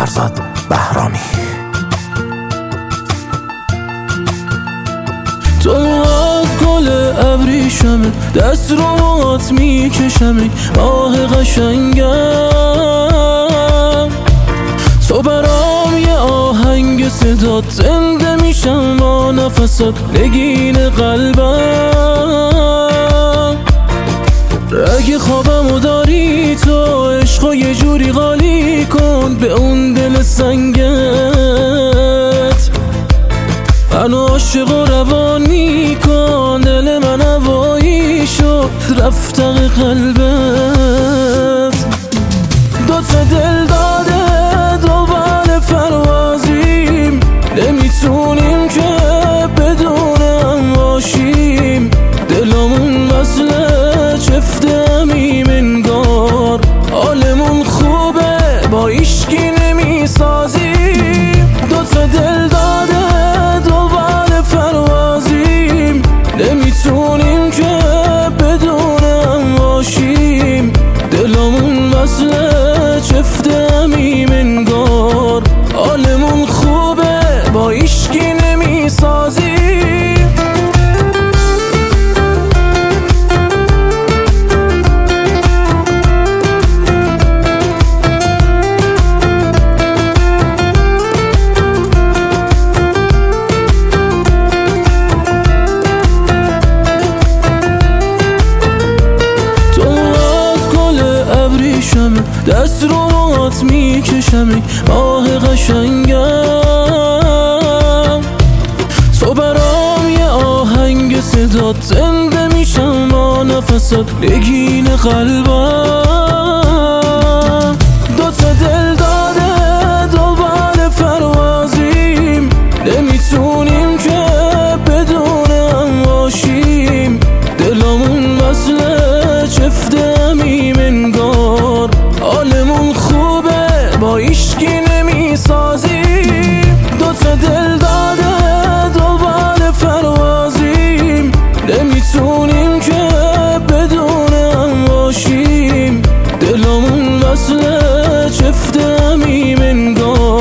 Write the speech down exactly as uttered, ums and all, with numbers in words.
فرزاد بهرامی. تو از گل ابریشمه، دست رو موهات میکشم، ماه قشنگم. تو برام یه آهنگ صدات، زنده میشم با نفسات، نگین قلبم. اگه خوابمو داری تو، عشقو یه جوری غالی کن به اون دل سنگت. منو عاشق و روانی کن، دل من هوایی شد رفتق قلبت. دوتا دل داده دوباره پروازیم، نمیتونیم که بدون هم باشیم. دلمون مثل چفت همیم انگار، حالمون خوبه با ایشکی نمیسازیم. دوتا دل داده دوباره پروازیم، نمیتونیم که بدون هم باشیم. دلمون مثل چفت همیم انگار، حالمون خوبه با ایشکی نمیسازیم. دست رو موهات میکشم، ماه قشنگم. تو برام یه آهنگ صدات، زنده میشم با نفسات، نگین قلبم. دوتا دل داده دوباره پروازیم، نمیتونیم که بدون هم باشیم. دلمون مثل چفت همیم انگار، حالمون خوبه با ایشکی نمیسازیم. دوتا دل داده دوباره پروازیم، نمیتونیم که بدون هم باشیم. دلمون مثل چفت همیم انگار،